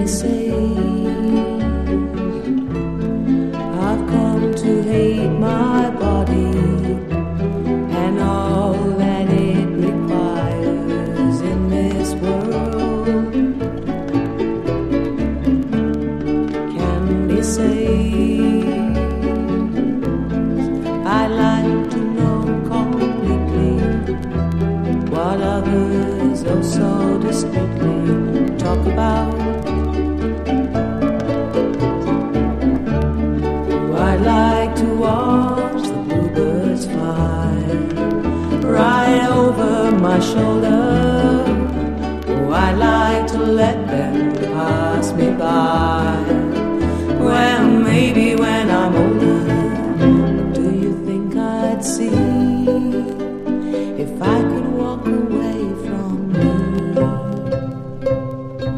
they say I've come to hate my body and all that it requires in this world can be saved. I like to know completely what others oh so discreetly talk about. I like to watch the bluebirds fly right over my shoulder. Oh, I like to let them pass me by.